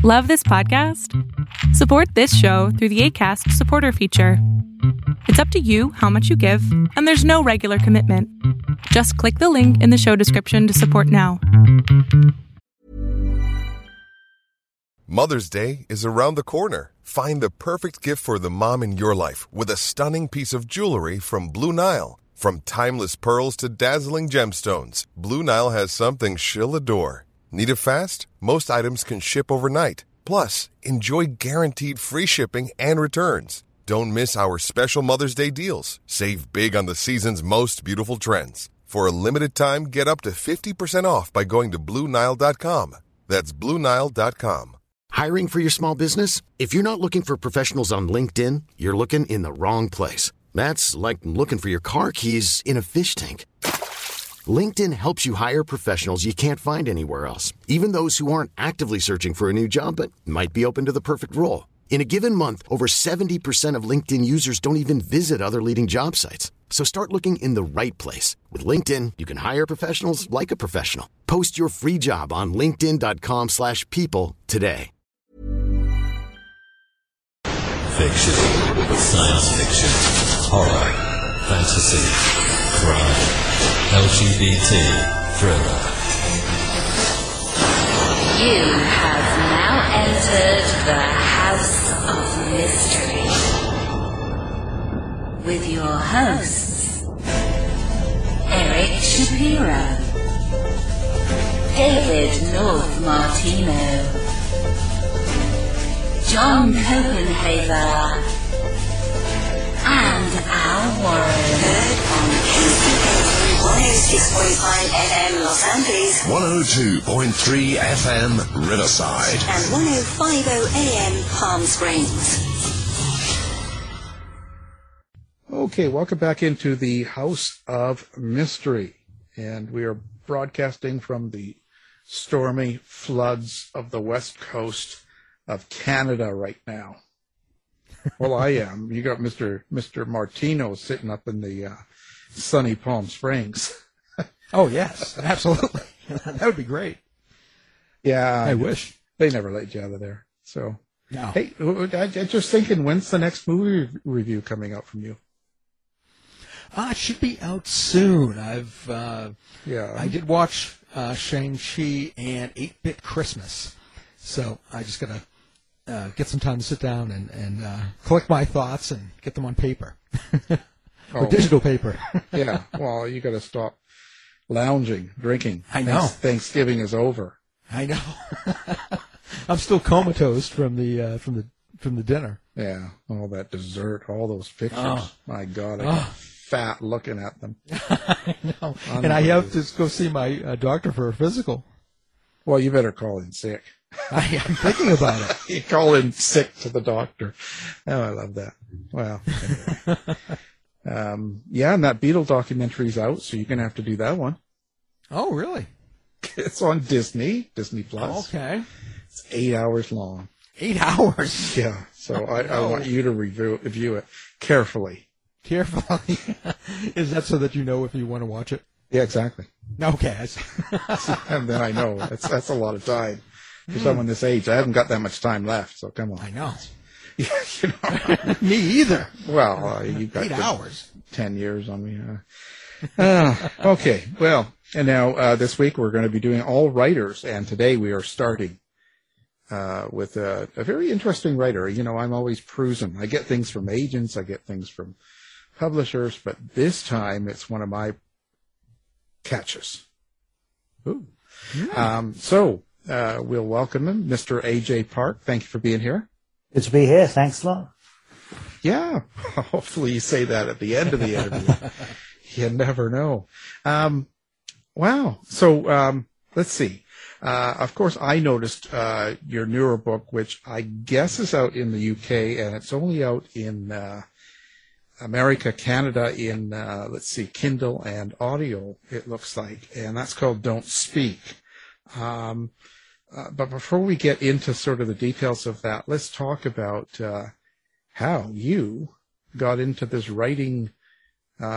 Love this podcast? Support this show through the Acast supporter feature. It's up to you how much you give, and there's no regular commitment. Just click the link in the show description to support now. Mother's Day is around the corner. Find the perfect gift for the mom in your life with a stunning piece of jewelry from Blue Nile. From timeless pearls to dazzling gemstones, Blue Nile has something she'll adore. Need it fast? Most items can ship overnight. Plus, enjoy guaranteed free shipping and returns. Don't miss our special Mother's Day deals. Save big on the season's most beautiful trends. For a limited time, get up to 50% off by going to BlueNile.com. That's BlueNile.com. Hiring for your small business? If you're not looking for professionals on LinkedIn, you're looking in the wrong place. That's like looking for your car keys in a fish tank. LinkedIn helps you hire professionals you can't find anywhere else, even those who aren't actively searching for a new job but might be open to the perfect role. In a given month, over 70% of LinkedIn users don't even visit other leading job sites. So start looking in the right place. With LinkedIn, you can hire professionals like a professional. Post your free job on linkedin.com/people today. Fiction, science fiction, horror, fantasy, crime, LGBT, thriller. You have now entered the House of Mystery with your hosts, Eric Shapiro, David North Martino, John Copenhaver, and Al Warren. Heard on KCSO 106.5 FM Los Angeles, 102.3 FM Riverside, and 105.0 AM Palm Springs. Okay, welcome back into the House of Mystery. And we are broadcasting from the stormy floods of the west coast of Canada right now. Well, I am. You got Mr. Martino sitting up in the sunny Palm Springs. Oh, yes, absolutely. That would be great. Yeah. I wish. They never let you out of there. So, no. Hey, I'm just thinking, when's the next movie review coming out from you? It should be out soon. I did watch Shang-Chi and 8-Bit Christmas. So I just got to get some time to sit down and collect my thoughts and get them on paper. Or digital paper. Yeah, well, you got to stop lounging, drinking. I know. Thanksgiving is over. I know. I'm still comatose from the dinner. Yeah, all that dessert, all those pictures. Oh. My God, I got fat looking at them. I know. And I have to go see my doctor for a physical. Well, you better call in sick. I'm thinking about it. You call in sick to the doctor. Oh, I love that. Well, anyway. Yeah, and that Beatle documentary's out, so you're going to have to do that one. Oh, really? It's on Disney Plus. Okay. It's 8 hours long. 8 hours? Yeah, so I want you to review it carefully. Carefully? Is that so that you know if you want to watch it? Yeah, exactly. Okay. And then I know. That's a lot of time. For someone this age, I haven't got that much time left, so come on. I know. Yeah, you know. Me either. Well, you got 8 hours. 10 years on me. Okay, well, and now this week we're going to be doing all writers, and today we are starting with a very interesting writer. You know, I'm always perusing. I get things from agents, I get things from publishers, but this time it's one of my catches. Ooh. So we'll welcome him, Mr. A.J. Park. Thank you for being here. Good to be here. Thanks a lot. Yeah. Hopefully you say that at the end of the interview. You never know. Wow. So let's see. Of course, I noticed your newer book, which I guess is out in the UK, and it's only out in America, Canada, in, let's see, Kindle and audio, it looks like. And that's called Don't Speak. But before we get into sort of the details of that, let's talk about how you got into this writing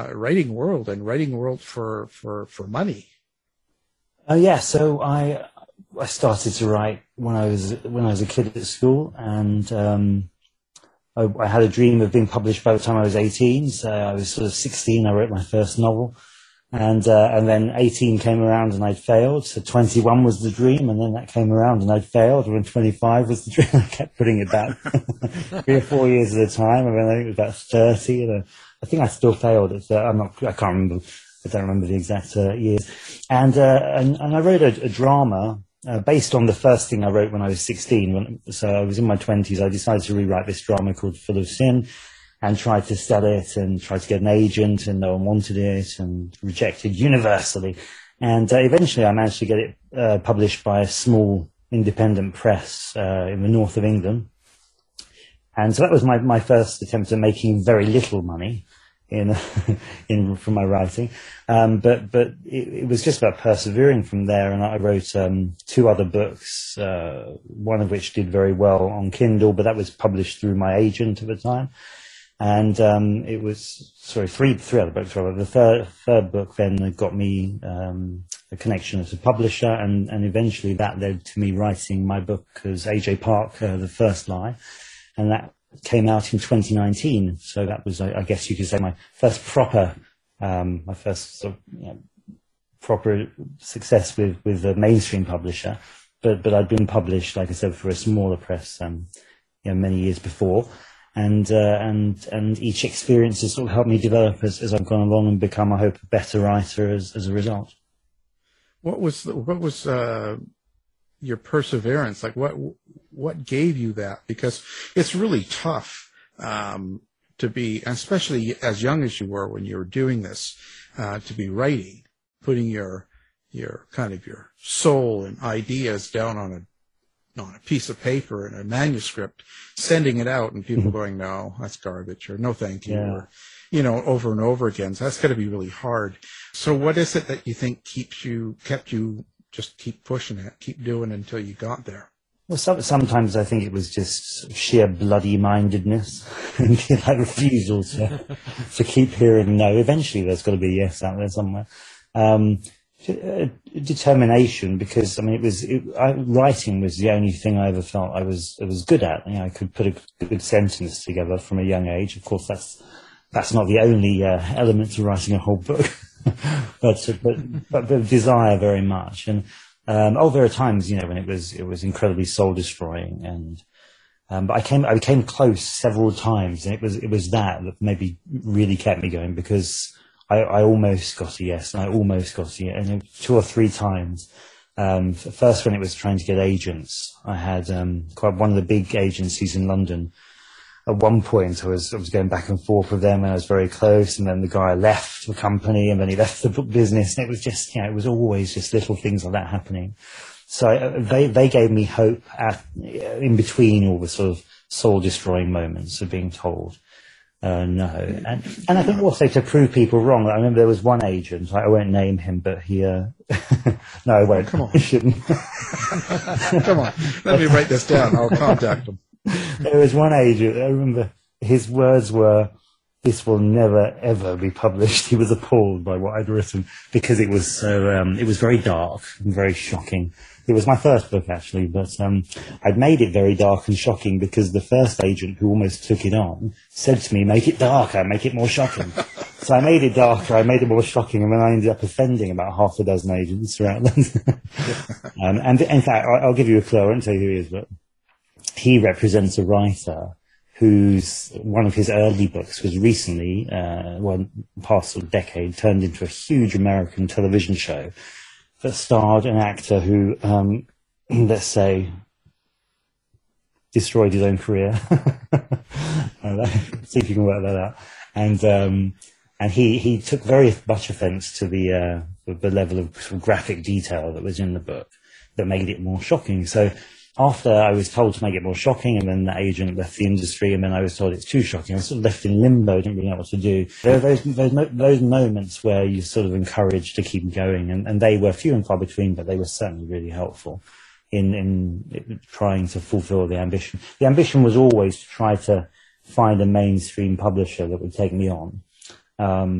world and writing world for money. Yeah, so I I started to write when I was a kid at school, and I had a dream of being published by the time I was 18. So I was sort of 16. I wrote my first novel, and then 18 came around and I'd failed. So 21 was the dream, and then that came around and I'd failed. And 25 was the dream. I kept putting it back 3 or 4 years at a time. I think it was about 30, and I think I still failed. I can't remember. I don't remember the exact years. And I wrote a drama based on the first thing I wrote when I was 16. So I was in my 20s. I decided to rewrite this drama called Full of Sin, and tried to sell it and tried to get an agent, and no one wanted it and rejected universally. And eventually I managed to get it published by a small independent press in the north of England. And so that was my first attempt at making very little money from my writing. But it was just about persevering from there. And I wrote 2 other books, one of which did very well on Kindle, but that was published through my agent at the time. And it was, three other books. Rather. The third book then got me a connection as a publisher, and eventually that led to me writing my book as A.J. Park, The First Lie, and that came out in 2019. So that was, I guess you could say, my first proper proper success with a mainstream publisher. But I'd been published, like I said, for a smaller press, many years before. And each experience has sort of helped me develop as I've gone along and become, I hope, a better writer as a result. What was your perseverance? Like what gave you that? Because it's really tough to be, especially as young as you were when you were doing this, to be writing, putting your kind of your soul and ideas down on a piece of paper and a manuscript, sending it out, and people going, no, that's garbage, or no thank you, or, over and over again. So that's got to be really hard. So what is it that you think kept you just keep pushing it, keep doing it until you got there? Well, sometimes I think it was just sheer bloody-mindedness and that refusal to keep hearing no. Eventually there's got to be a yes out there somewhere. Determination, because writing was the only thing I ever felt I was good at. I could put a good sentence together from a young age. Of course, that's not the only element to writing a whole book, but desire very much. And there are times when it was incredibly soul destroying, and but I came close several times, and it was that maybe really kept me going, because I almost got a yes, and I almost got a yes, and 2 or 3 times. First, when it was trying to get agents, I had one of the big agencies in London. At one point, I was going back and forth with them, and I was very close. And then the guy left the company, and then he left the book business, and it was just, it was always just little things like that happening. So they gave me hope in between all the sort of soul-destroying moments of being told. No. And I think also to prove people wrong, I remember there was one agent, I won't name him, but he, no, I won't. Come on. I shouldn't. Come on. Let me write this down. I'll contact him. There was one agent, I remember his words were, "This will never, ever be published." He was appalled by what I'd written, because it was so, it was very dark and very shocking. It was my first book, actually, but I'd made it very dark and shocking because the first agent who almost took it on said to me, "Make it darker, make it more shocking." So I made it darker, I made it more shocking, and then I ended up offending about half a dozen agents throughout London. And in fact, I'll give you a clue. I won't tell you who he is, but he represents a writer whose one of his early books was recently, past sort of decade, turned into a huge American television show that starred an actor who, let's say, destroyed his own career. See if you can work that out. And he took very much offence to the level of sort of graphic detail that was in the book that made it more shocking. So after I was told to make it more shocking, and then the agent left the industry, and then I was told it's too shocking, I was sort of left in limbo, didn't really know what to do. There are those moments where you're sort of encouraged to keep going, and they were few and far between, but they were certainly really helpful in trying to fulfill the ambition. The ambition was always to try to find a mainstream publisher that would take me on.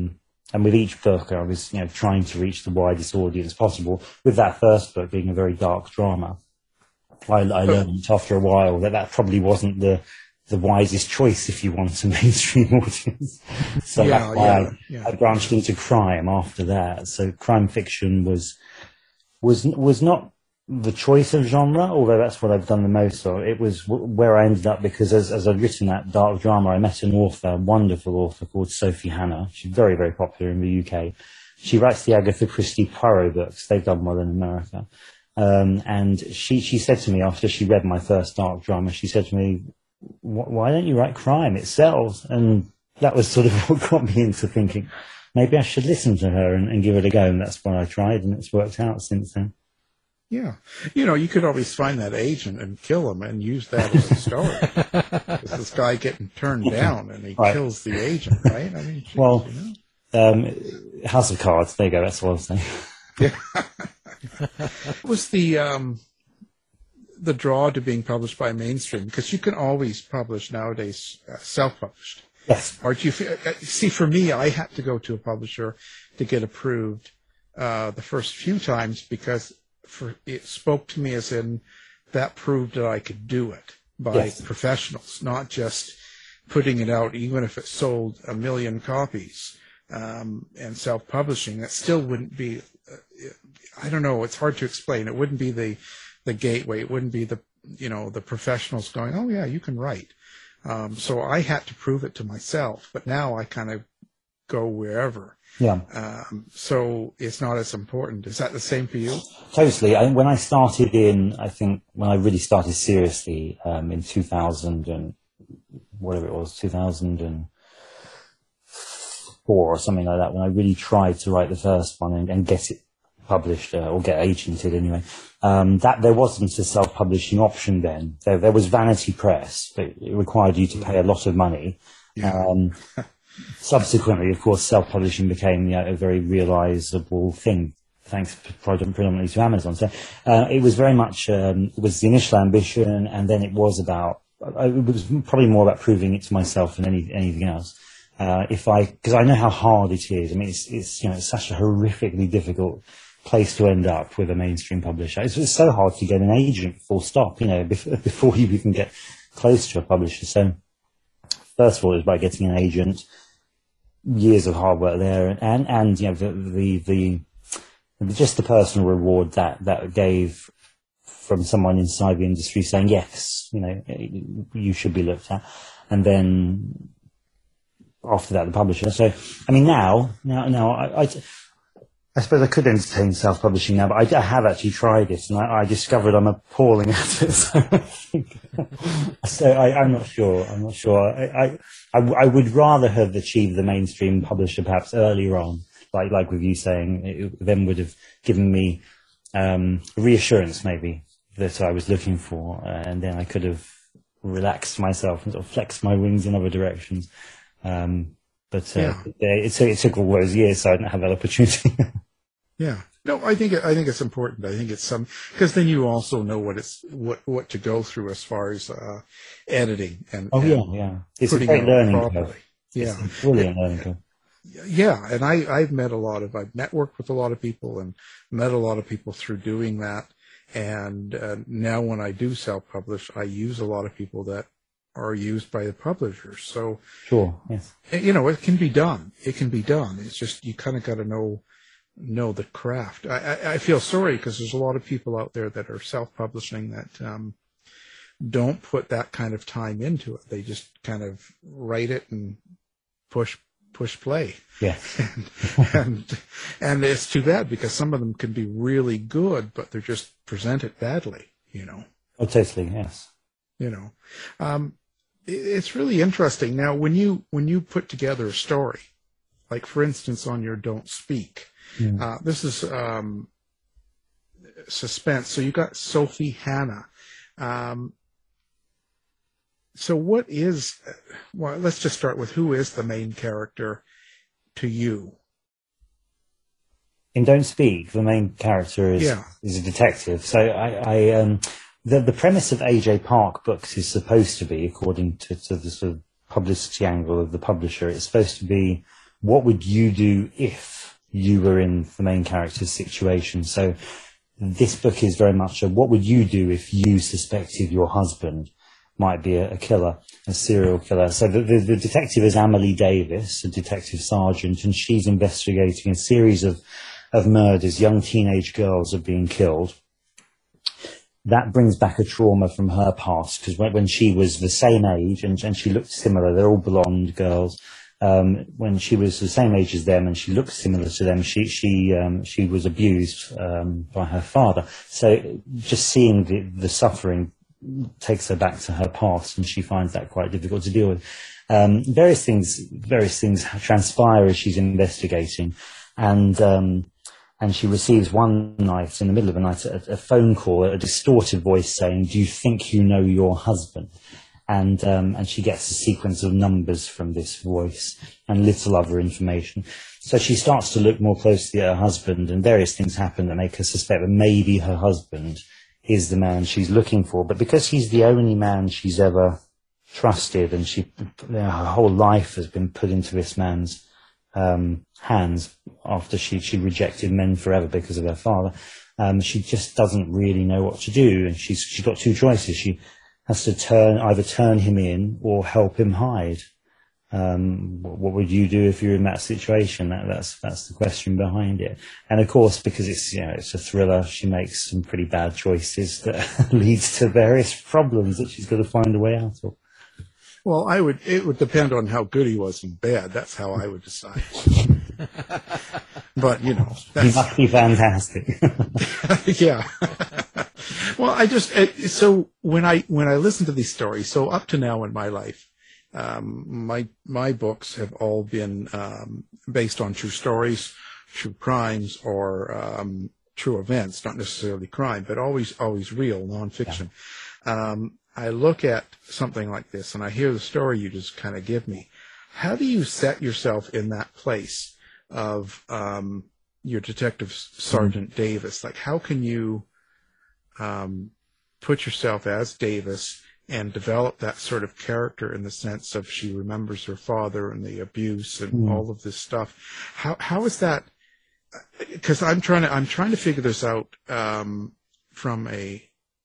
And with each book, I was, trying to reach the widest audience possible. With that first book being a very dark drama, I learned after a while that probably wasn't the wisest choice if you want a mainstream audience. So that's why I branched into crime after that. So crime fiction was not the choice of genre, although that's what I've done the most of. It was where I ended up because as I'd written that dark drama, I met an author, a wonderful author called Sophie Hannah. She's very, very popular in the UK. She writes the Agatha Christie Poirot books. They've done well in America. And she said to me after she read my first dark drama, she said to me, why don't you write crime? It sells. And that was sort of what got me into thinking, maybe I should listen to her and give it a go. And that's what I tried, and it's worked out since then. Yeah. You could always find that agent and kill him and use that as a story. It's this guy getting turned down and he kills the agent, right? I mean, geez, well, House of Cards, there you go, that's what I was saying. Yeah. What was the draw to being published by mainstream? Because you can always publish nowadays self-published. Yes. Or do you see, for me, I had to go to a publisher to get approved the first few times because it spoke to me as in that proved that I could do it by professionals, not just putting it out, even if it sold 1 million copies and self-publishing. That still wouldn't be, I don't know, it's hard to explain. It wouldn't be the gateway. It wouldn't be the professionals going, oh yeah, you can write. So I had to prove it to myself, but now I kind of go wherever. Yeah. So it's not as important. Is that the same for you? Totally. When I really started seriously in 2000 and whatever it was, 2004 or something like that, when I really tried to write the first one and get it published or get agented anyway, that there wasn't a self-publishing option then. There was Vanity Press, but it required you to pay a lot of money. Yeah. Subsequently, of course, self-publishing became a very realizable thing, thanks predominantly to Amazon. So it was very much, it was the initial ambition, and then it was probably more about proving it to myself than anything else. Because I know how hard it is. I mean, it's such a horrifically difficult place to end up with a mainstream publisher. It's so hard to get an agent, full stop, before you even get close to a publisher. So first of all, it was about getting an agent, years of hard work there, and the just the personal reward that gave from someone inside the industry saying, yes, you should be looked at. And then after that, the publisher. So, I mean, now, I suppose I could entertain self-publishing now, but I have actually tried it, and I discovered I'm appalling at it. So I'm not sure. I would rather have achieved the mainstream publisher perhaps earlier on, like with you saying, it then would have given me reassurance maybe that I was looking for, and then I could have relaxed myself and sort of flexed my wings in other directions. It took all those years, so I didn't have that opportunity. Yeah. No, I think it's important. I think it's because then you also know what to go through as far as editing and it's a great learning curve. Yeah, it's a brilliant learning curve. Yeah, and I've networked with a lot of people and met a lot of people through doing that. And now when I do self-publish, I use a lot of people that are used by the publishers. So sure, yes, it can be done. It can be done. It's just you kind of got to know the craft. I feel sorry because there's a lot of people out there that are self-publishing that don't put that kind of time into it. They just kind of write it and push play. Yeah. and it's too bad because some of them can be really good, but they're just presented badly, Oh, totally, yes. It's really interesting. Now, when you put together a story, like for instance on your Don't Speak, this is suspense. So you got Sophie Hannah. So what is? Well, let's just start with who is the main character to you? In Don't Speak, the main character is a detective. So the premise of A.J. Park books is supposed to be, according to the sort of publicity angle of the publisher, it's supposed to be what would you do if you were in the main character's situation? So this book is very much what would you do if you suspected your husband might be a killer, a serial killer. So the detective is Amelie Davis, a detective sergeant, and she's investigating a series of murders. Young teenage girls are being killed. That brings back a trauma from her past, because when she was the same age, and she looked similar, they're all blonde girls, when she was the same age as them and she looked similar to them, she was abused by her father. So just seeing the suffering takes her back to her past, and she finds that quite difficult to deal with. Various things transpire as she's investigating, and she receives one night, in the middle of the night, a phone call, a distorted voice saying, "Do you think you know your husband?" And she gets a sequence of numbers from this voice and little other information. So she starts to look more closely at her husband, and various things happen that make her suspect that maybe her husband is the man she's looking for. But because he's the only man she's ever trusted, and her whole life has been put into this man's hands after she rejected men forever because of her father, she just doesn't really know what to do. And she's got two choices. She has to either turn him in or help him hide. What would you do if you're in that situation? That's the question behind it. And of course, because it's a thriller, she makes some pretty bad choices that leads to various problems that she's got to find a way out of. Well, it would depend on how good he was in bed. That's how I would decide. But, he must be fantastic. Yeah. Well, so when I listen to these stories, so up to now in my life, my books have all been based on true stories, true crimes, or true events, not necessarily crime, but always real nonfiction. Yeah. I look at something like this, and I hear the story you just kind of give me. How do you set yourself in that place of your Detective Sergeant Davis? Like, how can you put yourself as Davis and develop that sort of character in the sense of she remembers her father and the abuse and all of this stuff? How is that? Because I'm trying to figure this out from a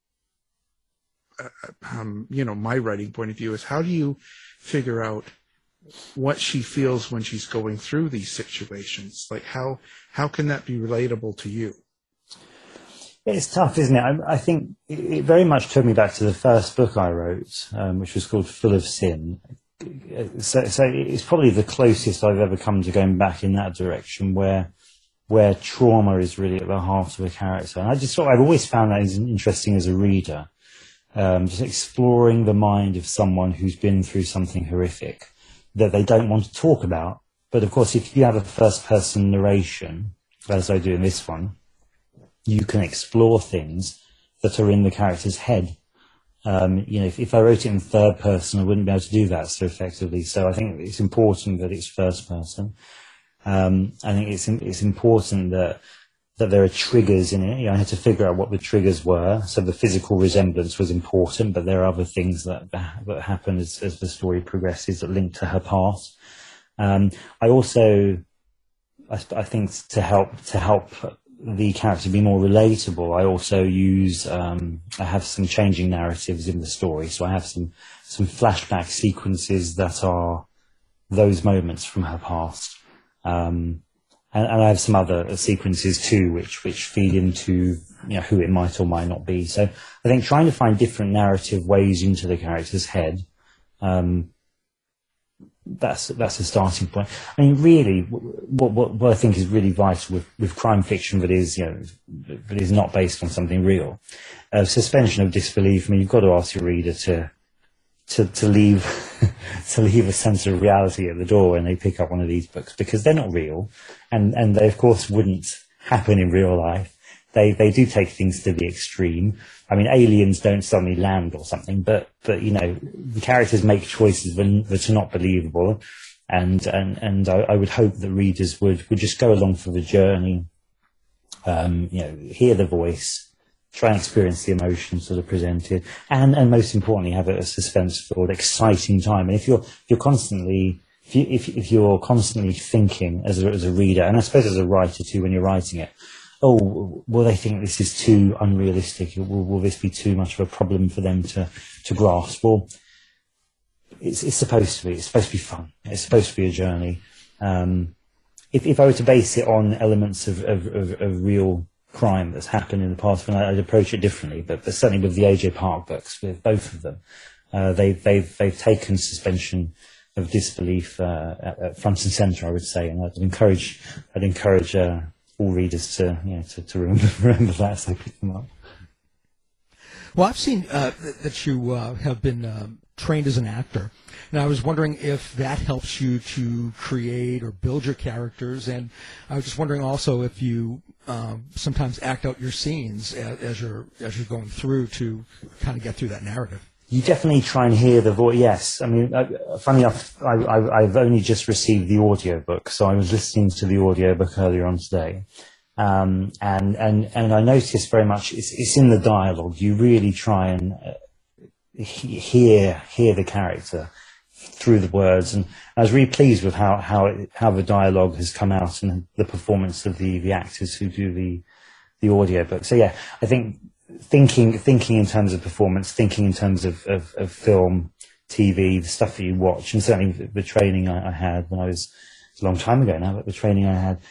my writing point of view. Is how do you figure out what she feels when she's going through these situations? Like how can that be relatable to you? It's tough, isn't it? I think it very much took me back to the first book I wrote, which was called Full of Sin. So it's probably the closest I've ever come to going back in that direction, where trauma is really at the heart of a character. And I've always found that interesting as a reader, just exploring the mind of someone who's been through something horrific that they don't want to talk about. But of course, if you have a first-person narration, as I do in this one, you can explore things that are in the character's head. If I wrote it in third person, I wouldn't be able to do that so effectively. So I think it's important that it's first person. I think it's important that there are triggers in it. I had to figure out what the triggers were. So the physical resemblance was important, but there are other things that happen as the story progresses that link to her past. I think to help the character be more relatable, I also use I have some changing narratives in the story. So I have some flashback sequences that are those moments from her past. And I have some other sequences too, which feed into who it might or might not be. So I think trying to find different narrative ways into the character's head, that's a starting point. I mean, really, what I think is really vital with crime fiction that is not based on something real, suspension of disbelief. I mean, you've got to ask your reader to leave a sense of reality at the door when they pick up one of these books, because they're not real, and they of course wouldn't happen in real life. They do take things to the extreme. I mean, aliens don't suddenly land or something, but the characters make choices that are not believable, and I would hope that readers would just go along for the journey, hear the voice, try and experience the emotions that are presented, and most importantly, have a suspense-filled, exciting time. And if you're constantly if you're constantly thinking as a reader, and I suppose as a writer too, when you're writing it, oh, will they think this is too unrealistic? Will this be too much of a problem for them to grasp? Well, it's supposed to be. It's supposed to be fun. It's supposed to be a journey. If I were to base it on elements of real crime that's happened in the past, then I'd approach it differently. But certainly with the A.J. Park books, with both of them, they've taken suspension of disbelief at front and centre, I would say, and I'd encourage all readers to remember that, so pick them up. Well, I've seen that you have been trained as an actor, and I was wondering if that helps you to create or build your characters, and I was just wondering also if you sometimes act out your scenes as you're going through to kind of get through that narrative. You definitely try and hear the voice. Yes, I mean, funny enough, I've only just received the audiobook, so I was listening to the audiobook earlier on today, and I noticed very much it's in the dialogue. You really try and hear the character through the words, and I was really pleased with how the dialogue has come out and the performance of the actors who do the audiobook. So yeah, I think. Thinking in terms of performance, thinking in terms of film, TV, the stuff that you watch, and certainly the training I had when it's a long time ago now, but the training I had,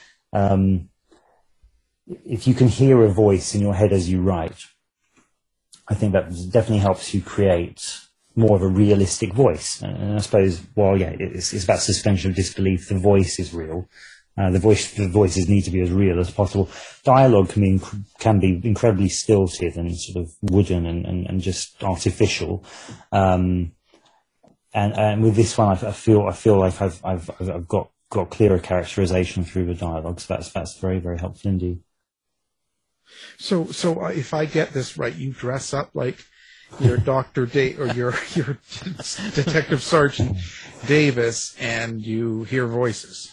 if you can hear a voice in your head as you write, I think that definitely helps you create more of a realistic voice. And I suppose, it's about suspension of disbelief. The voice is real. The voices need to be as real as possible. Dialogue can be incredibly stilted and sort of wooden and just artificial. And with this one, I feel like I've got clearer characterization through the dialogue. So that's very, very helpful indeed. So if I get this right, you dress up like your Dr. or your Detective Sergeant Davis, and you hear voices.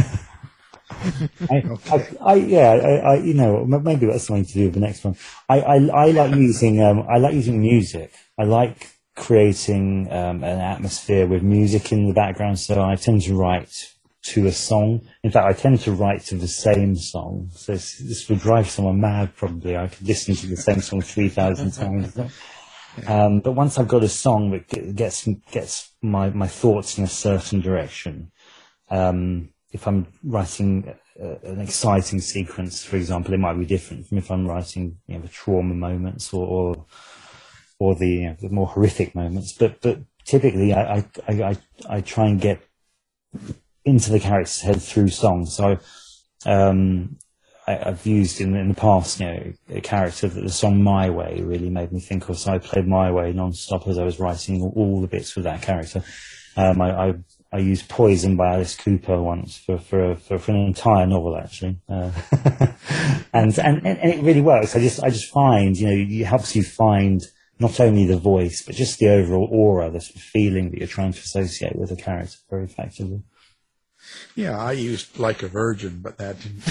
Maybe that's something to do with the next one. I like using music. I like creating an atmosphere with music in the background. So I tend to write to a song. In fact, I tend to write to the same song. So this would drive someone mad. Probably I could listen to the same song 3,000 times. But once I've got a song that gets my thoughts in a certain direction. If I'm writing an exciting sequence, for example, it might be different from if I'm writing, the trauma moments or the more horrific moments. But typically, I try and get into the character's head through songs. So I've used in the past, a character that the song "My Way" really made me think of. So I played "My Way" non-stop as I was writing all the bits with that character. I used "Poison" by Alice Cooper once for an entire novel, actually, and it really works. I just find, it helps you find not only the voice but just the overall aura, the sort of feeling that you're trying to associate with the character very effectively. Yeah, I used "Like a Virgin," but that didn't.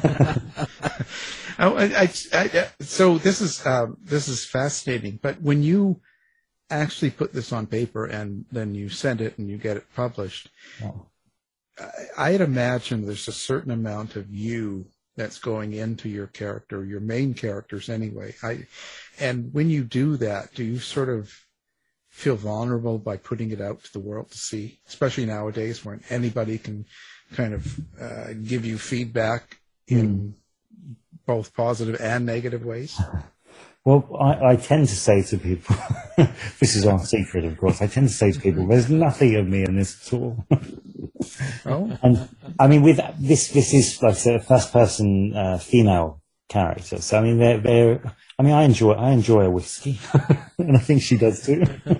So this is fascinating. But when you actually put this on paper and then you send it and you get it published, I'd imagine there's a certain amount of you that's going into your character, your main characters anyway. And when you do that, do you sort of feel vulnerable by putting it out to the world to see, especially nowadays when anybody can kind of give you feedback in both positive and negative ways? Well, I tend to say to people, this is our secret, of course, I tend to say to people, there's nothing of me in this at all. Oh. And I mean, with this is like a first-person female character. So I mean, I enjoy a whiskey, and I think she does too.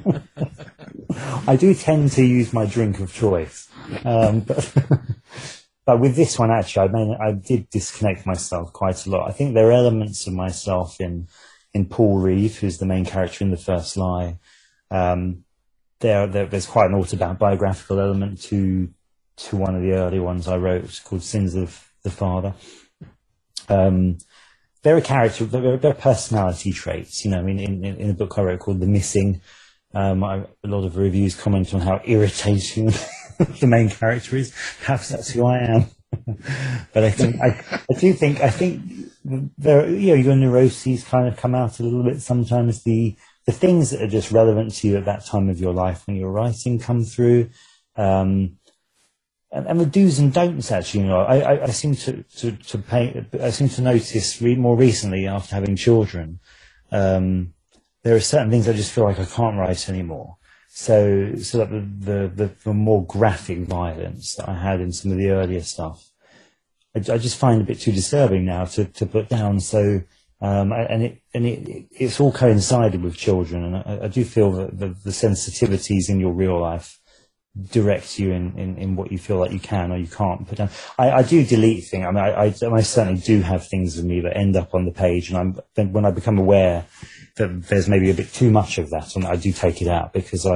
I do tend to use my drink of choice, but with this one, actually, I did disconnect myself quite a lot. I think there are elements of myself in Paul Reeve, who's the main character in The First Lie. There's quite an autobiographical element to one of the early ones I wrote, which is called Sins of the Father. There are personality traits, in a book I wrote called The Missing. A lot of reviews comment on how irritating the main character is. Perhaps that's who I am. But I think there, your neuroses kind of come out a little bit sometimes. The things that are just relevant to you at that time of your life when you're writing come through, and the do's and don'ts. Actually, I seem to notice more recently after having children. There are certain things I just feel like I can't write anymore. So that the more graphic violence that I had in some of the earlier stuff, I just find a bit too disturbing now to put down. So, it's all coincided with children, and I do feel that the sensitivities in your real life direct you in what you feel like you can or you can't put down. I do delete things. I mean, I certainly do have things of me that end up on the page, and when I become aware that there's maybe a bit too much of that, and I do take it out because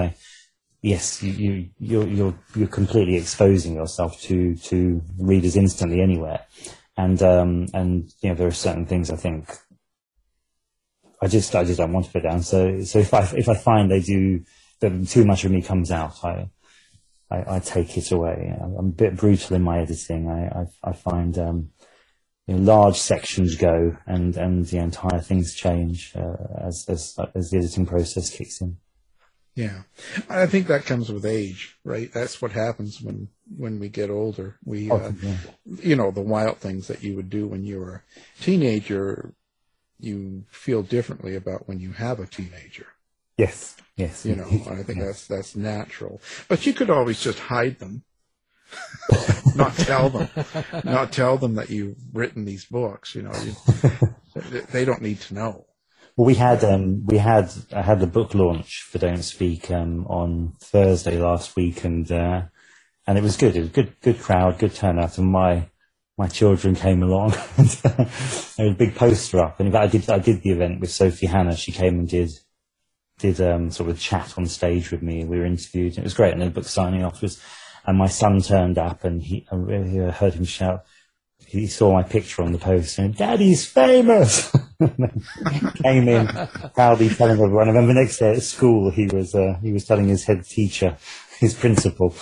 you're completely exposing yourself to readers instantly anywhere, and there are certain things I think I just don't want to put down. So if I find that too much of me comes out, I take it away. I'm a bit brutal in my editing. I find large sections go, and the entire things change as the editing process kicks in. Yeah, I think that comes with age, right? That's what happens when we get older. The wild things that you would do when you were a teenager, you feel differently about when you have a teenager. Yes. I think that's natural. But you could always just hide them. not tell them that you've written these books. They don't need to know. Well, I had the book launch for Don't Speak on Thursday last week, and it was good. It was good crowd, good turnout, and my children came along. And there was a big poster up, and in fact, I did the event with Sophie Hannah. She came and did sort of chat on stage with me. We were interviewed, and it was great. And then the book signing afterwards. And my son turned up, and I heard him shout. He saw my picture on the poster, and "Daddy's famous!" Came in proudly telling everyone. I remember next day at school, he was telling his head teacher, his principal,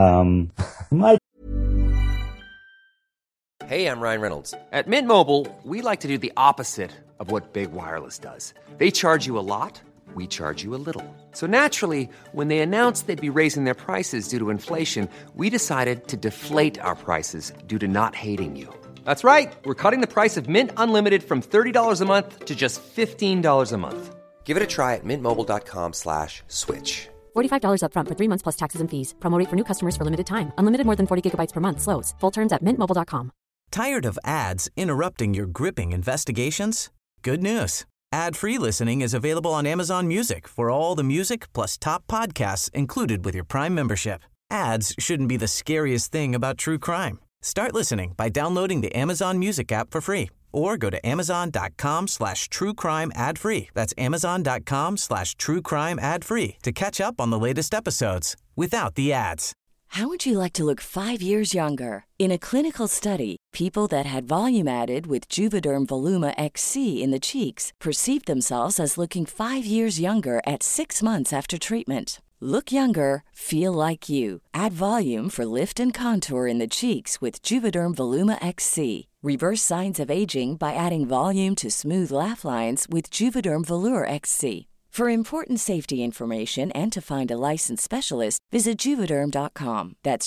Hey, I'm Ryan Reynolds. At Mint Mobile, we like to do the opposite of what Big Wireless does. They charge you a lot. We charge you a little. So naturally, when they announced they'd be raising their prices due to inflation, we decided to deflate our prices due to not hating you. That's right. We're cutting the price of Mint Unlimited from $30 a month to just $15 a month. Give it a try at mintmobile.com/switch. $45 up front for 3 months plus taxes and fees. Promo rate for new customers for limited time. Unlimited more than 40 gigabytes per month slows. Full terms at mintmobile.com. Tired of ads interrupting your gripping investigations? Good news. Ad-free listening is available on Amazon Music for all the music plus top podcasts included with your Prime membership. Ads shouldn't be the scariest thing about true crime. Start listening by downloading the Amazon Music app for free or go to amazon.com/truecrime ad-free. That's amazon.com/truecrime ad-free to catch up on the latest episodes without the ads. How would you like to look 5 years younger? In a clinical study, people that had volume added with Juvederm Voluma XC in the cheeks perceived themselves as looking 5 years younger at 6 months after treatment. Look younger, feel like you. Add volume for lift and contour in the cheeks with Juvederm Voluma XC. Reverse signs of aging by adding volume to smooth laugh lines with Juvederm Volure XC. For important safety information and to find a licensed specialist, visit Juvederm.com. That's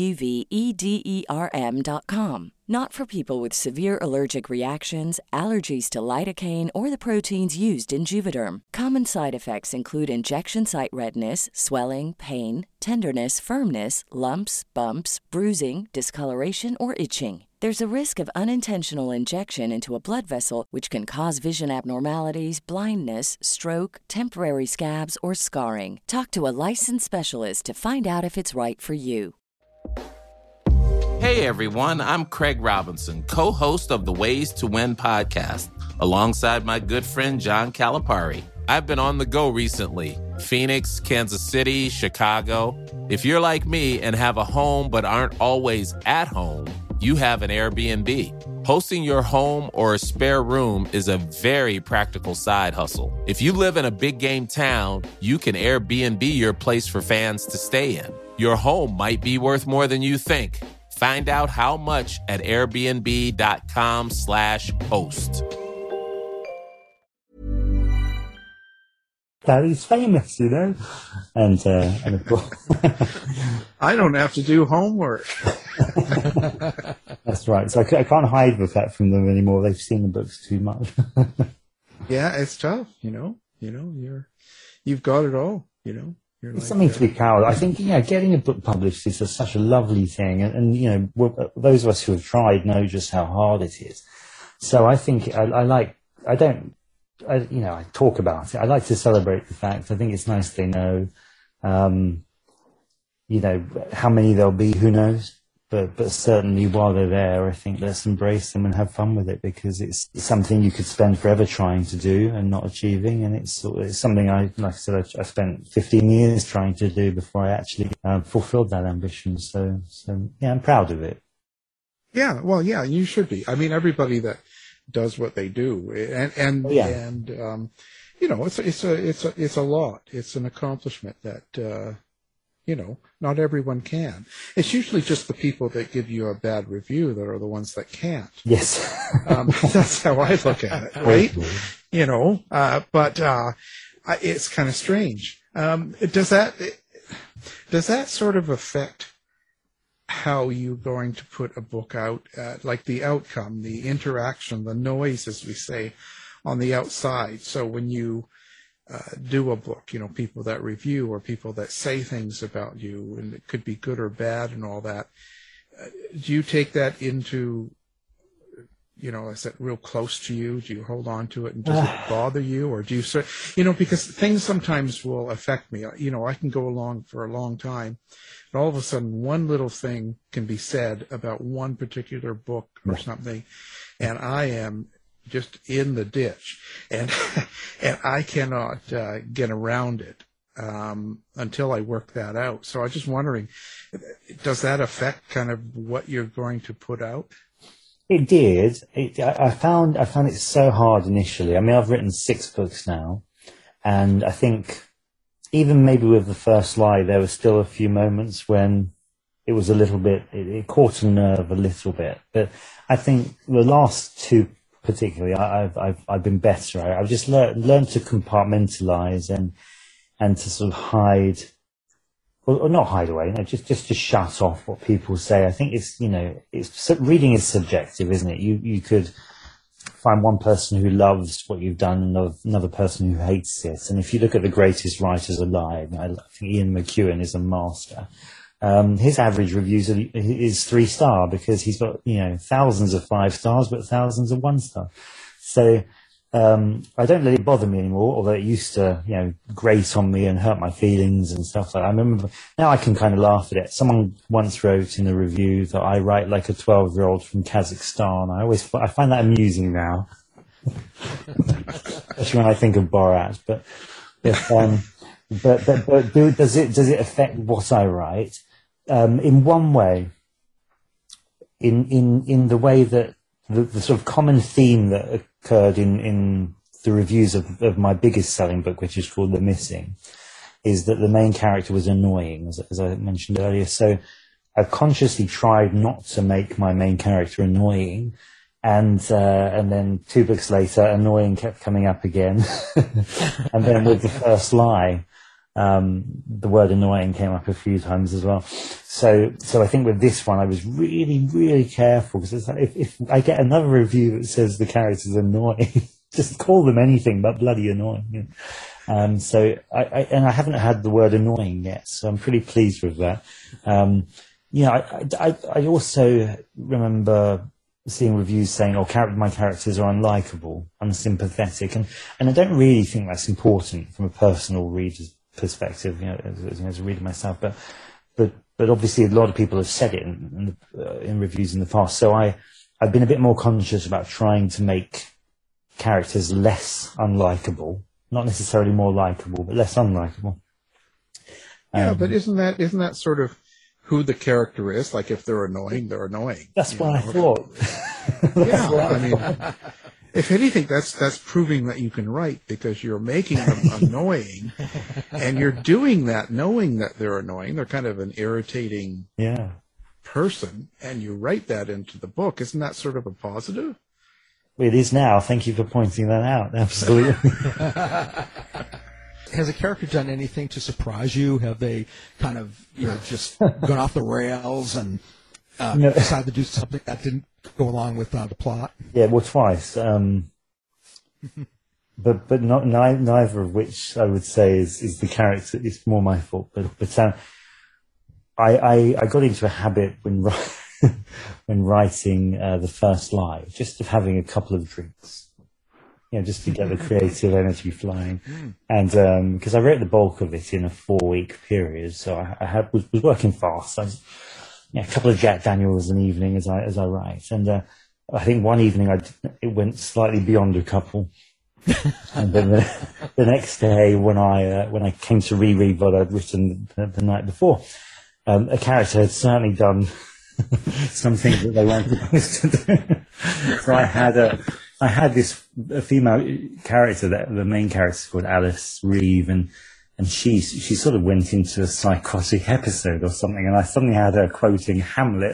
JUVEDERM.com. Not for people with severe allergic reactions, allergies to lidocaine, or the proteins used in Juvederm. Common side effects include injection site redness, swelling, pain, tenderness, firmness, lumps, bumps, bruising, discoloration, or itching. There's a risk of unintentional injection into a blood vessel, which can cause vision abnormalities, blindness, stroke, temporary scabs, or scarring. Talk to a licensed specialist to find out if it's right for you. Hey everyone, I'm Craig Robinson, co-host of the Ways to Win podcast, alongside my good friend John Calipari. I've been on the go recently. Phoenix, Kansas City, Chicago. If you're like me and have a home but aren't always at home, you have an Airbnb. Hosting your home or a spare room is a very practical side hustle. If you live in a big game town, you can Airbnb your place for fans to stay in. Your home might be worth more than you think. Find out how much at airbnb.com/host. He's famous, you know, and of course, I don't have to do homework. That's right. So I can't hide the fact from them anymore. They've seen the books too much. Yeah, it's tough. You've got it all. It's like, something to be proud of. I think, getting a book published is such a lovely thing. And those of us who have tried know just how hard it is. So I think I talk about it. I like to celebrate the fact. I think it's nice they know, how many there'll be, who knows? But certainly while they're there, I think let's embrace them and have fun with it, because it's something you could spend forever trying to do and not achieving. And it's something I spent 15 years trying to do before I actually fulfilled that ambition. So yeah, I'm proud of it. Yeah, well, yeah, you should be. I mean, everybody that does what they do, and it's a lot. It's an accomplishment that not everyone can. It's usually just the people that give you a bad review that are the ones that can't. Yes. That's how I look at it, right? But it's kind of strange. Does that sort of affect how you're going to put a book out, like the outcome, the interaction, the noise, as we say, on the outside? So when you do a book, people that review or people that say things about you, and it could be good or bad and all that, do you take that into, is that real close to you? Do you hold on to it, and does it bother you? Or do you, because things sometimes will affect me. I can go along for a long time, and all of a sudden one little thing can be said about one particular book or something, and I am just in the ditch, and I cannot get around it until I work that out. So I was just wondering, does that affect kind of what you're going to put out? It did. I found it so hard initially. I mean, I've written 6 books now, and I think even maybe with the first lie, there were still a few moments when it was a little bit, it caught a nerve a little bit. But I think the last 2 particularly, I've been better. I've just learned to compartmentalize and to sort of hide, or not hide away, just to shut off what people say. I think reading is subjective, isn't it? You could find one person who loves what you've done and another person who hates it. And if you look at the greatest writers alive, I think Ian McEwan is a master. His average reviews is 3-star because he's got, thousands of 5 stars, but thousands of 1 star. So, I don't let it bother me anymore, although it used to, grate on me and hurt my feelings and stuff like that. I remember, now I can kind of laugh at it. Someone once wrote in a review that I write like a 12-year-old from Kazakhstan. I find that amusing now. Especially when I think of Borat, but does it affect what I write? In one way, in the way that the sort of common theme that occurred in the reviews of my biggest selling book, which is called The Missing, is that the main character was annoying, as I mentioned earlier. So I've consciously tried not to make my main character annoying, and then 2 books later, annoying kept coming up again, and then with the first lie, the word annoying came up a few times as well. So I think with this one, I was really, really careful, because if I get another review that says the character's annoying, just call them anything but bloody annoying. So I haven't had the word annoying yet, so I'm pretty pleased with that. I also remember seeing reviews saying, my characters are unlikable, unsympathetic, and I don't really think that's important from a personal reader's perspective, as a reader myself, but obviously a lot of people have said it in reviews in the past. So I've been a bit more conscious about trying to make characters less unlikable, not necessarily more likable, but less unlikable. Yeah, but isn't that sort of who the character is? Like, if they're annoying, they're annoying. That's what I thought. Yeah, I mean, if anything, that's proving that you can write, because you're making them annoying, and you're doing that knowing that they're annoying. They're kind of an irritating person, and you write that into the book. Isn't that sort of a positive? It is now. Thank you for pointing that out. Absolutely. Has a character done anything to surprise you? Have they kind of, just gone off the rails and decided to do something that didn't go along with the plot? Yeah, well, twice. But not neither of which I would say is the character. It's more my fault. But I got into a habit when writing the first lie, just of having a couple of drinks. Just to get the creative energy flying. And because I wrote the bulk of it in a 4-week period, so I was working fast. A couple of Jack Daniels an evening as I write. And I think one evening it went slightly beyond a couple. And then the next day, when I came to reread what I'd written the night before, a character had certainly done something that they weren't supposed to do. So I had this female character, that the main character is called Alice Reeve, and she sort of went into a psychotic episode or something, and I suddenly had her quoting Hamlet.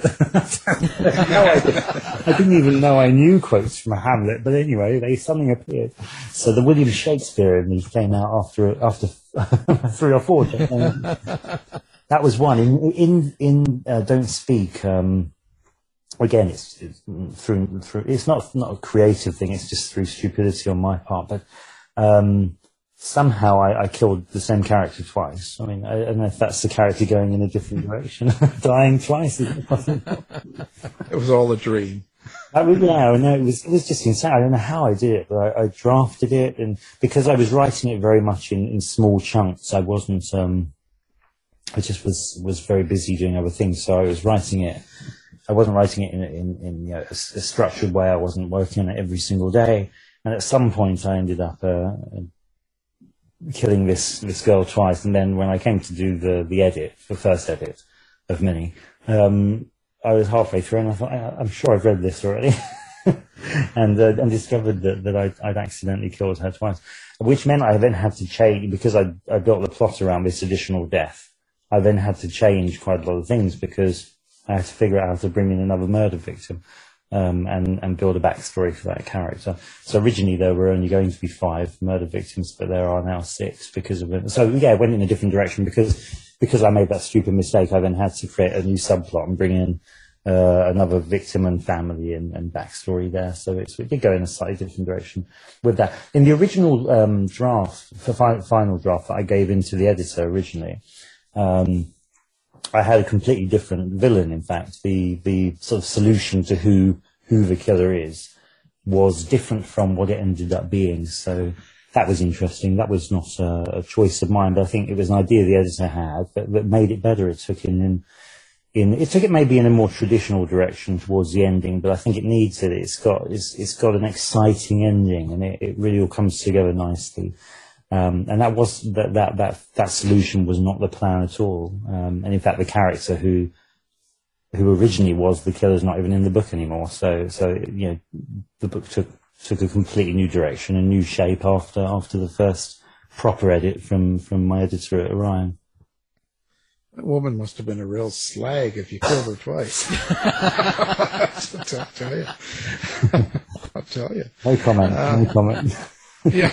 I didn't even know I knew quotes from Hamlet, but anyway, they suddenly appeared. So the William Shakespeare in me came out after 3 or 4. That was one. In Don't Speak. Again, it's through. It's not a creative thing. It's just through stupidity on my part. But somehow I killed the same character twice. I mean, I don't know if that's the character going in a different direction, dying twice. It was all a dream. No, it was just insane. I don't know how I did it, but I drafted it, and because I was writing it very much in small chunks, I wasn't. I just was very busy doing other things, so I was writing it. I wasn't writing it in a structured way. I wasn't working on it every single day. And at some point, I ended up killing this girl twice. And then when I came to do the first edit of Minnie, I was halfway through, and I thought, I'm sure I've read this already, and discovered that I'd accidentally killed her twice, which meant I then had to change, because I built the plot around this additional death. I then had to change quite a lot of things, because I had to figure out how to bring in another murder victim, and build a backstory for that character. So originally there were only going to be 5 murder victims, but there are now 6 because of it. So yeah, it went in a different direction because I made that stupid mistake. I then had to create a new subplot and bring in another victim and family and backstory there. So it did go in a slightly different direction with that. In the original draft, the final draft that I gave into the editor originally, I had a completely different villain. In fact, the sort of solution to who the killer is was different from what it ended up being. So that was interesting. That was not a choice of mine, but I think it was an idea the editor had that made it better. It took it maybe in a more traditional direction towards the ending, but I think it needs it. It's got an exciting ending, and it really all comes together nicely. And that solution was not the plan at all. And in fact, the character who originally was the killer is not even in the book anymore. So the book took a completely new direction, a new shape after the first proper edit from my editor at Orion. That woman must have been a real slag if you killed her twice. I'll tell you. No comment. Yeah.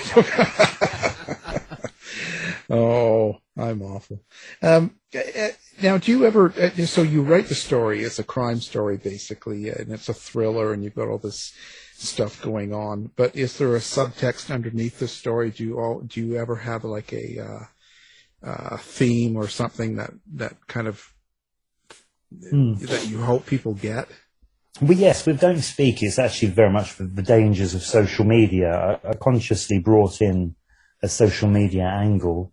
Oh, I'm awful. Now, do you ever? So you write the story. It's a crime story, basically, and it's a thriller, and you've got all this stuff going on. But is there a subtext underneath the story? Do you ever have like a theme or something that kind of that you hope people get? Well, yes, with Don't Speak, it's actually very much the dangers of social media. I consciously brought in a social media angle.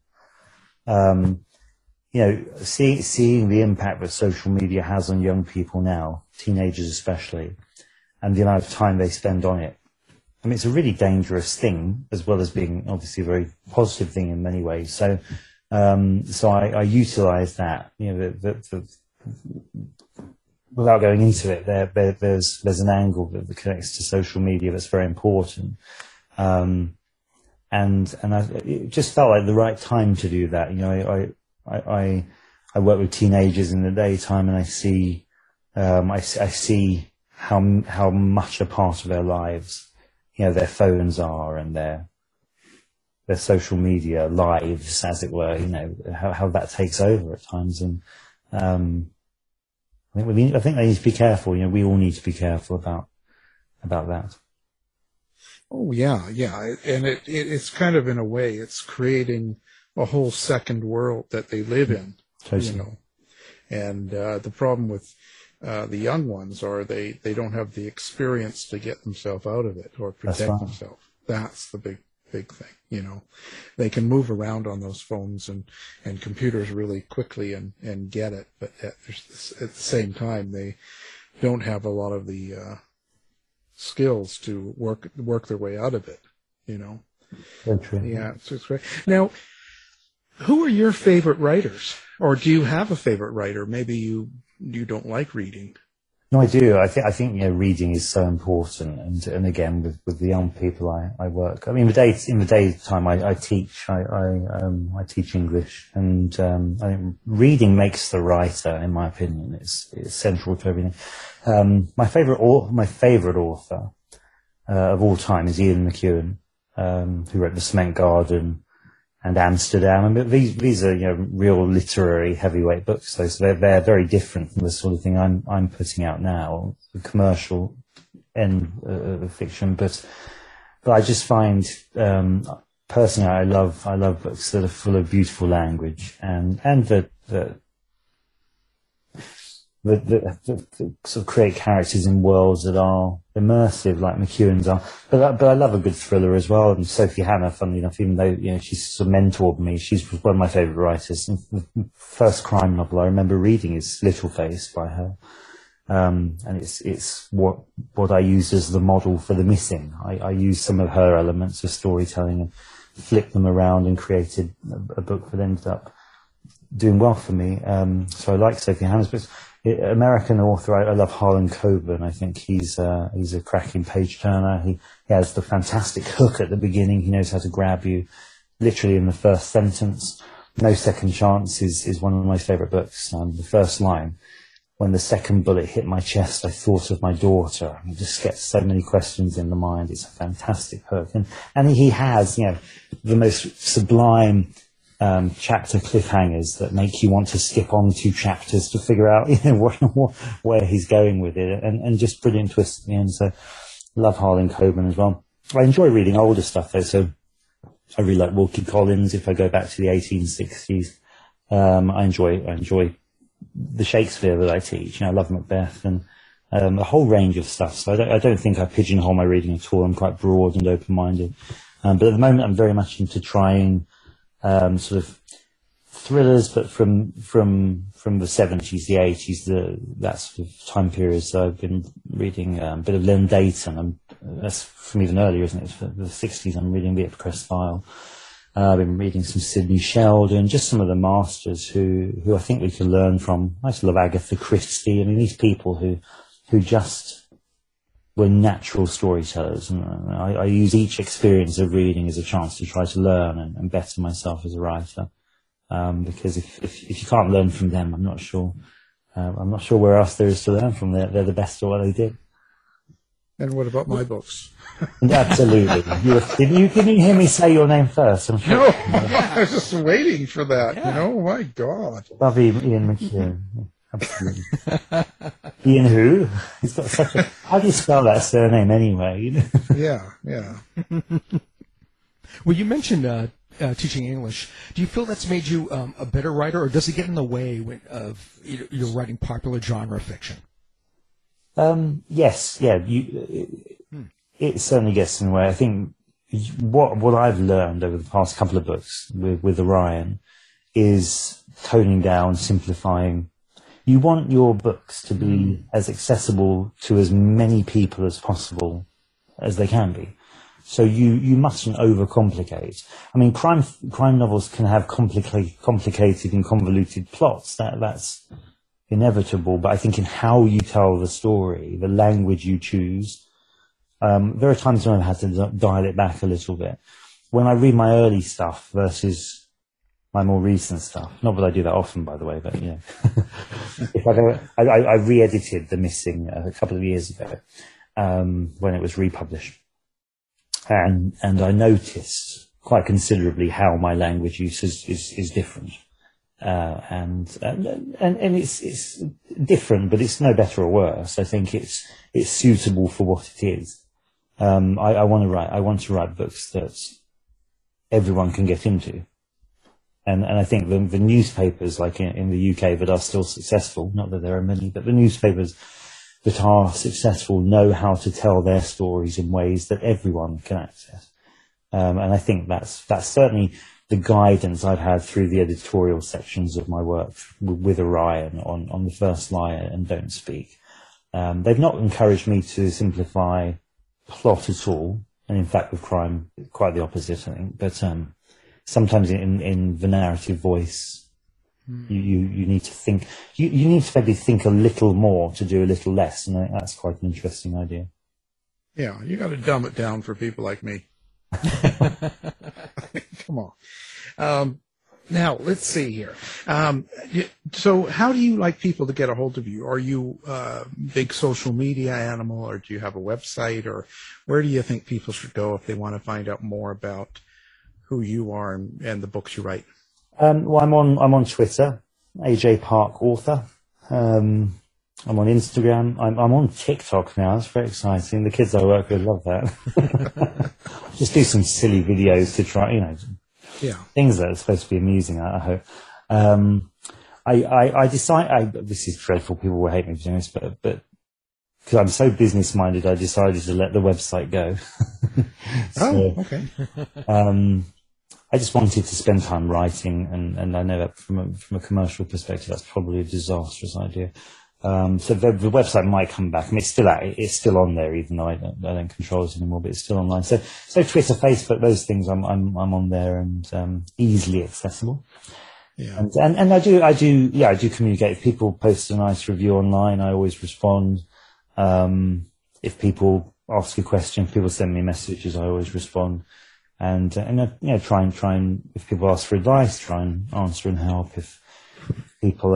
Seeing the impact that social media has on young people now, teenagers especially, and the amount of time they spend on it. I mean, it's a really dangerous thing, as well as being obviously a very positive thing in many ways. So I utilize that, without going into it, there's an angle that connects to social media that's very important. And it just felt like the right time to do that. You know, I work with teenagers in the daytime, and I see how much a part of their lives, you know, their phones are, and their social media lives, as it were. You know, how that takes over at times, and I think they need to be careful. You know, we all need to be careful about that. Oh yeah, and it's kind of, in a way, it's creating a whole second world that they live in. Totally. You know, and the problem with the young ones are they don't have the experience to get themselves out of it or protect themselves. That's the big thing. You know, they can move around on those phones and computers really quickly and get it, but at the same time they don't have a lot of the skills to work their way out of it. You know. Very true. Yeah, it's great. Now, who are your favorite writers? Or do you have a favorite writer? Maybe you don't like reading. No, I do. I think you know, reading is so important, and again with the young people I work. I mean, in the daytime I teach. I teach English, and I think reading makes the writer, in my opinion. It's central to everything. My favorite author of all time is Ian McEwan, who wrote The Cement Garden and Amsterdam. I mean, these are, you know, real literary heavyweight books, though, so they're very different from the sort of thing I'm putting out now, the commercial end of fiction. But I just find, personally, I love books that are full of beautiful language and that sort of create characters in worlds that are immersive, like McEwan's are. But I love a good thriller as well. And Sophie Hannah, funnily enough, even though, you know, she's sort of mentored me, she's one of my favourite writers. And the first crime novel I remember reading is Little Face by her. And it's what I use as the model for The Missing. I used some of her elements of storytelling and flipped them around and created a book that ended up doing well for me. So I like Sophie Hannah's books. American author, I love Harlan Coben. I think he's a cracking page turner. He has the fantastic hook at the beginning. He knows how to grab you literally in the first sentence. No Second Chance is one of my favourite books. The first line, when the second bullet hit my chest, I thought of my daughter. It just gets so many questions in the mind. It's a fantastic hook. And he has, you know, the most sublime chapter cliffhangers that make you want to skip on 2 chapters to figure out, you know, where he's going with it, and just brilliant twists at the end. So love Harlan Coben as well. I enjoy reading older stuff though, so I really like Wilkie Collins. If I go back to the 1860s, I enjoy the Shakespeare that I teach. You know, I love Macbeth and a whole range of stuff. So I don't think I pigeonhole my reading at all. I'm quite broad and open-minded. But at the moment, I'm very much into trying sort of thrillers, but from the 70s, the 80s, that sort of time period. So I've been reading a bit of Len Deighton, that's from even earlier, isn't it? For the 60s, I'm reading The Ipcress File. I've been reading some Sidney Sheldon, just some of the masters who I think we can learn from. I just love Agatha Christie. I mean, these people who just were natural storytellers, and I use each experience of reading as a chance to try to learn and better myself as a writer. Because if you can't learn from them, I'm not sure where else there is to learn from. They're the best at what they did. And what about my books? Absolutely. You didn't hear me say your name first, I'm sure. No, I was just waiting for that. Yeah. You know, my God. Love Ian McEwan. Absolutely. Ian who? He's got such a... How do you spell that surname anyway? You know? Yeah. Well, you mentioned teaching English. Do you feel that's made you a better writer, or does it get in the way of your writing popular genre fiction? Yes, yeah. It certainly gets in the way. I think what I've learned over the past couple of books with Orion is toning down, simplifying. You want your books to be as accessible to as many people as possible as they can be. So you mustn't overcomplicate. I mean, crime novels can have complicated and convoluted plots. That's inevitable, but I think in how you tell the story, the language you choose, there are times when I've had to dial it back a little bit. When I read my early stuff versus my more recent stuff, not that I do that often, by the way, but if I re-edited The Missing a couple of years ago when it was republished, and I noticed quite considerably how my language use is different, and it's different, but it's no better or worse. I think it's suitable for what it is. I want to write books that everyone can get into. And I think the newspapers, like in the UK, that are still successful, not that there are many, but the newspapers that are successful know how to tell their stories in ways that everyone can access. And I think that's certainly the guidance I've had through the editorial sections of my work with Orion on The First Lie and Don't Speak. They've not encouraged me to simplify plot at all, and in fact with crime, quite the opposite, I think. But sometimes in the narrative voice, you need to think. You need to maybe think a little more to do a little less, and I think that's quite an interesting idea. Yeah, you got to dumb it down for people like me. Come on. Now, let's see here. So how do you like people to get a hold of you? Are you a big social media animal, or do you have a website, or where do you think people should go if they want to find out more about who you are and the books you write? Well, I'm on Twitter, AJ Park Author. I'm on Instagram. I'm on TikTok now. It's very exciting. The kids I work with love that. Just do some silly videos to try, things that are supposed to be amusing, I hope. I decide, this is dreadful, people will hate me for doing this, but because I'm so business-minded, I decided to let the website go. Okay. I just wanted to spend time writing, and I know that from a commercial perspective, that's probably a disastrous idea. So the website might come back. I mean, it's still on there, even though I don't control it anymore, but it's still online. So Twitter, Facebook, those things, I'm on there and easily accessible. Yeah. And I do communicate. If people post a nice review online, I always respond. If people ask a question, if people send me messages, I always respond. And try and if people ask for advice, try and answer and help. If people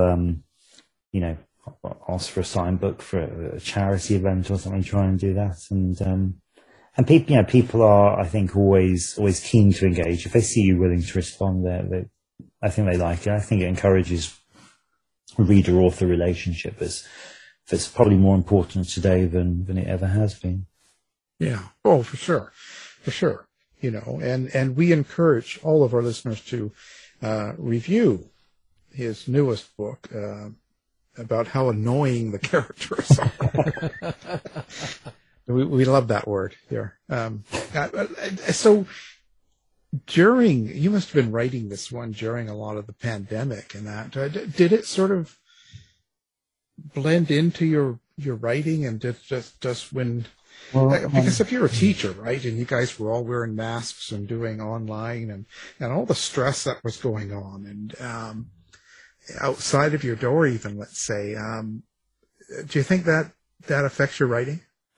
ask for a signed book for a charity event or something, try and do that. And people are, I think, always keen to engage. If they see you willing to respond, I think they like it. I think it encourages a reader-author relationship that's probably more important today than it ever has been. Yeah. Oh, for sure. For sure. And we encourage all of our listeners to review his newest book, about how annoying the characters are. We love that word here. So you must have been writing this one during a lot of the pandemic and that. Did it sort of blend into your writing, and just when... because if you're a teacher, right, and you guys were all wearing masks and doing online and all the stress that was going on, and outside of your door even, let's say, do you think that affects your writing?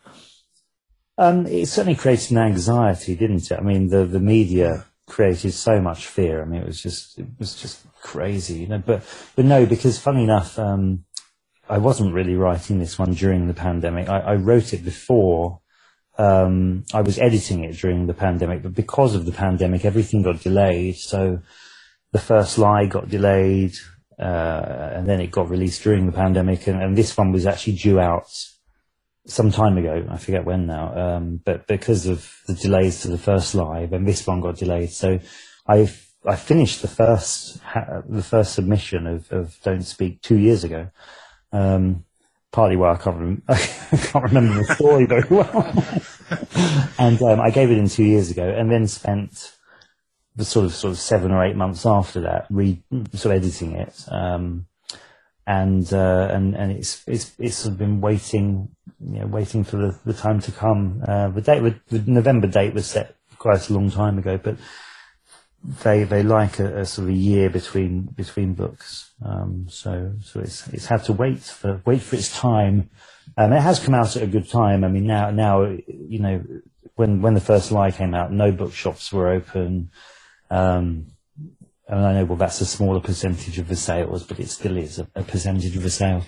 It certainly created an anxiety, didn't it? I mean, the media created so much fear. I mean, it was just crazy, But no, because funny enough, I wasn't really writing this one during the pandemic. I wrote it before. I was editing it during the pandemic, but because of the pandemic, everything got delayed. So The First Lie got delayed, and then it got released during the pandemic, and this one was actually due out some time ago. I forget when now. But because of the delays to The First Lie, then this one got delayed. So I finished the first submission of Don't Speak 2 years ago. Partly why I can't remember the story very well. And I gave it in 2 years ago, and then spent the sort of 7 or 8 months after that editing it. And it's sort of been waiting for the time to come. The November date was set quite a long time ago, but they like a sort of a year between books. So it's had to wait for its time. It has come out at a good time. I mean, now you know, when The First Lie came out, no bookshops were open. And I know, well, that's a smaller percentage of the sales, but it still is a percentage of the sale.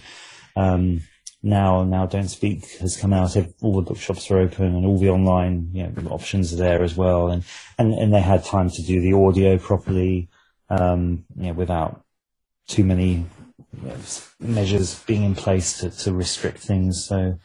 Now Don't Speak has come out. All the bookshops are open, and all the online, you know, options are there as well. And they had time to do the audio properly, you know, without too many, you know, measures being in place to restrict things. So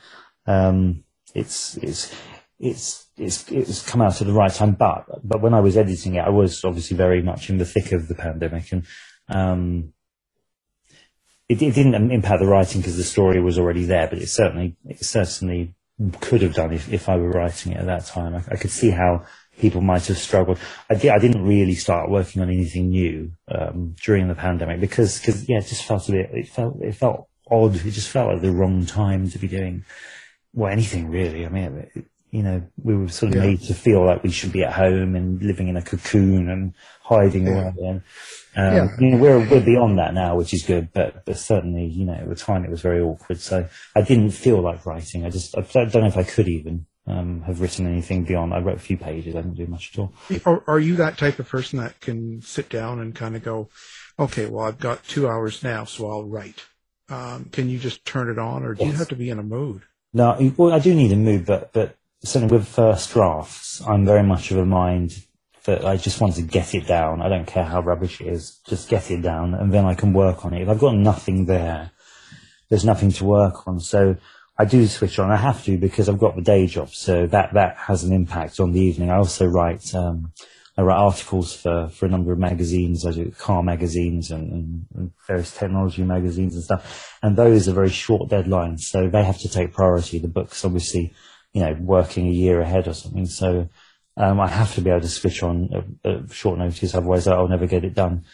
it's come out at the right time. But when I was editing it, I was obviously very much in the thick of the pandemic, and it didn't impact the writing because the story was already there. But it certainly could have done if I were writing it at that time. I could see how people might have struggled. I didn't really start working on anything new during the pandemic because yeah, it just felt it felt odd. It just felt like the wrong time to be doing anything really. I mean, you know, we were sort of made to feel like we should be at home and living in a cocoon and hiding away. And you know, we're beyond that now, which is good. But certainly, you know, at the time it was very awkward. So I didn't feel like writing. I don't know if I could even have written anything beyond. I wrote a few pages. I didn't do much at all. Are you that type of person that can sit down and kind of go, okay, well, I've got 2 hours now, so I'll write? Can you just turn it on, or do you have to be in a mood? No, well, I do need a mood, but certainly with first drafts, I'm very much of a mind that I just want to get it down. I don't care how rubbish it is, just get it down, and then I can work on it. If I've got nothing there, there's nothing to work on. So I do switch on. I have to because I've got the day job, so that has an impact on the evening. I also write articles for a number of magazines. I do car magazines and various technology magazines and stuff, and those are very short deadlines, so they have to take priority. The book's obviously, you know, working a year ahead or something, so I have to be able to switch on at short notice, otherwise I'll never get it done.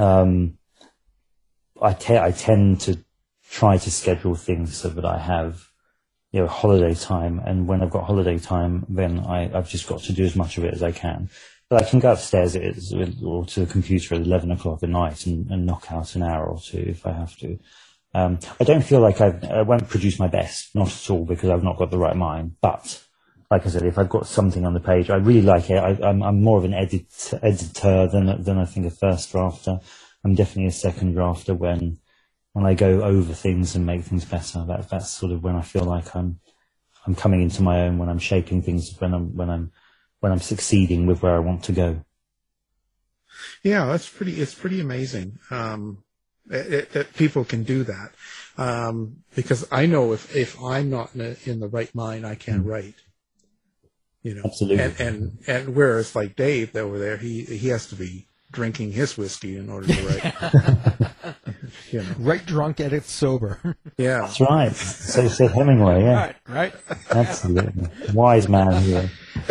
I tend to try to schedule things so that I have, you know, holiday time, and when I've got holiday time, then I've just got to do as much of it as I can. But I can go upstairs or to the computer at 11 o'clock at night and knock out an hour or two if I have to. I don't feel like I won't produce my best, not at all, because I've not got the right mind. But like I said, if I've got something on the page, I really like it. I'm more of an editor than I think a first drafter. I'm definitely a second drafter when I go over things and make things better. That's sort of when I feel like I'm coming into my own, when I'm shaping things, when I'm succeeding with where I want to go. Yeah, it's pretty amazing. That people can do that, because I know if I'm not in the right mind, I can't write. You know, absolutely. And whereas like Dave over there, he has to be drinking his whiskey in order to write. You know. Write drunk, edit sober. Yeah, that's right. So said Hemingway. Yeah, right. Absolutely, wise man here.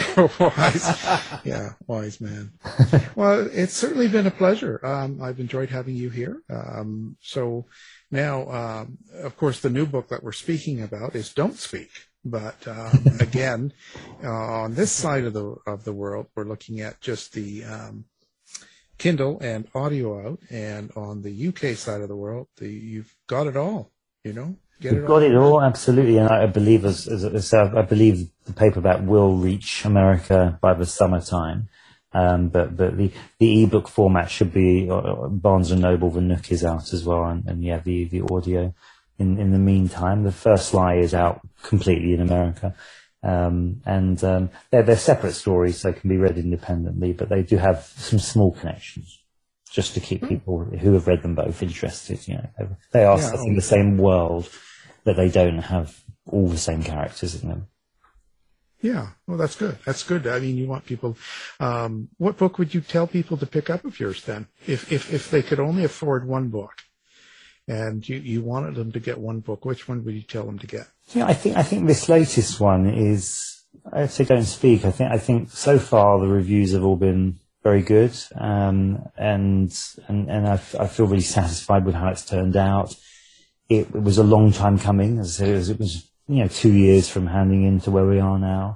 Wise man. Well, it's certainly been a pleasure. I've enjoyed having you here. So now, of course, the new book that we're speaking about is Don't Speak. But again, on this side of the world, we're looking at just the Kindle and audio out, and on the UK side of the world, you've got it all. You know. We've got it all, absolutely, and I believe I believe the paperback will reach America by the summertime. But the ebook format should be Barnes and Noble. The Nook is out as well, and the audio. In the meantime, The First Lie is out completely in America, and they're separate stories, so they can be read independently, but they do have some small connections, just to keep people who have read them both interested. You know, they are set in the same world, but they don't have all the same characters in them. Yeah, well, that's good. That's good. I mean, you want people. What book would you tell people to pick up of yours then, if they could only afford one book, and you wanted them to get one book? Which one would you tell them to get? Yeah, I think this latest one is. I'd say Don't Speak. I think so far the reviews have all been very good, and I feel really satisfied with how it's turned out. It was a long time coming, as I said. It was 2 years from handing in to where we are now.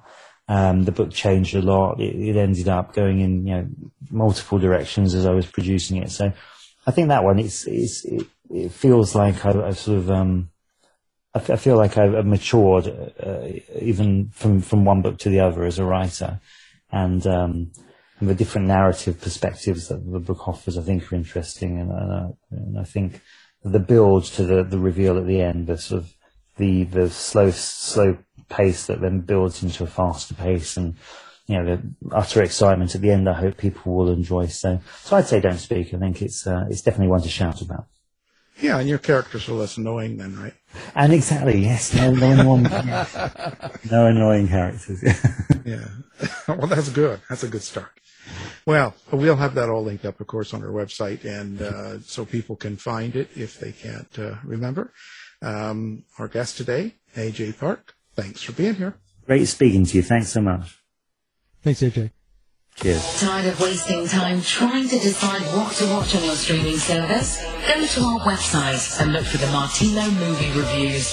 The book changed a lot. It ended up going in, multiple directions as I was producing it. So I think that one, it feels like I've sort of, I feel like I've matured, even from one book to the other as a writer. And the different narrative perspectives that the book offers, I think, are interesting. And I think the build to the reveal at the end, the sort of the slow pace that then builds into a faster pace, and the utter excitement at the end, I hope people will enjoy. So I'd say Don't Speak. I think it's definitely one to shout about. Yeah, and your characters are less annoying then, right? And exactly, yes, no annoying characters. Yeah. Well, that's good. That's a good start. Well, we'll have that all linked up, of course, on our website, and so people can find it if they can't remember. Our guest today, AJ Park, thanks for being here. Great speaking to you. Thanks so much. Thanks, AJ. Cheers. Tired of wasting time trying to decide what to watch on your streaming service? Go to our website and look for the Martino movie reviews.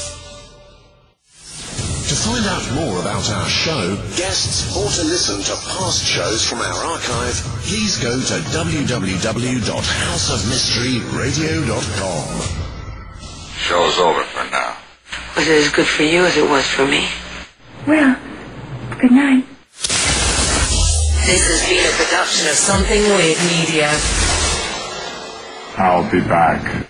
To find out more about our show, guests, or to listen to past shows from our archive, please go to www.houseofmysteryradio.com. Show's over for now. Was it as good for you as it was for me? Well, good night. This has been a production of Something Weird Media. I'll be back.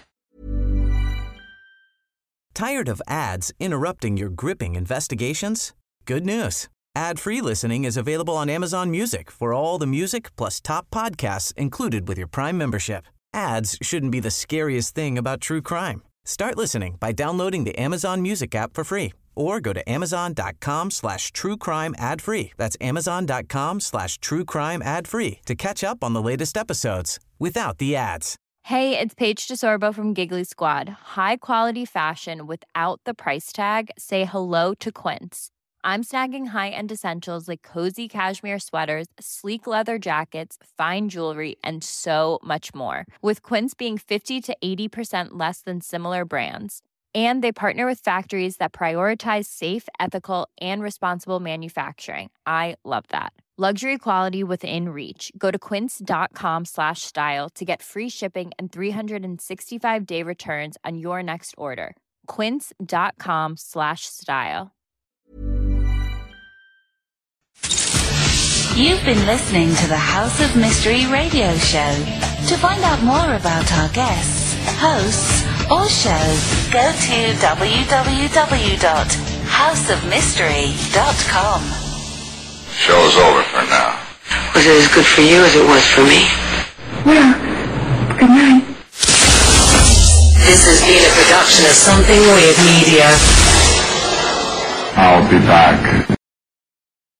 Tired of ads interrupting your gripping investigations? Good news. Ad-free listening is available on Amazon Music for all the music plus top podcasts included with your Prime membership. Ads shouldn't be the scariest thing about true crime. Start listening by downloading the Amazon Music app for free, or go to amazon.com/truecrime ad-free. That's amazon.com/truecrime ad-free to catch up on the latest episodes without the ads. Hey, it's Paige DeSorbo from Giggly Squad. High quality fashion without the price tag. Say hello to Quince. I'm snagging high-end essentials like cozy cashmere sweaters, sleek leather jackets, fine jewelry, and so much more. With Quince being 50 to 80% less than similar brands. And they partner with factories that prioritize safe, ethical, and responsible manufacturing. I love that. Luxury quality within reach. Go to quince.com/style to get free shipping and 365-day returns on your next order. Quince.com/style. You've been listening to the House of Mystery radio show. To find out more about our guests, hosts, or shows, go to www.houseofmystery.com. Show's over for now. Was it as good for you as it was for me? Well, good night. This has been a production of Something Weird Media. I'll be back.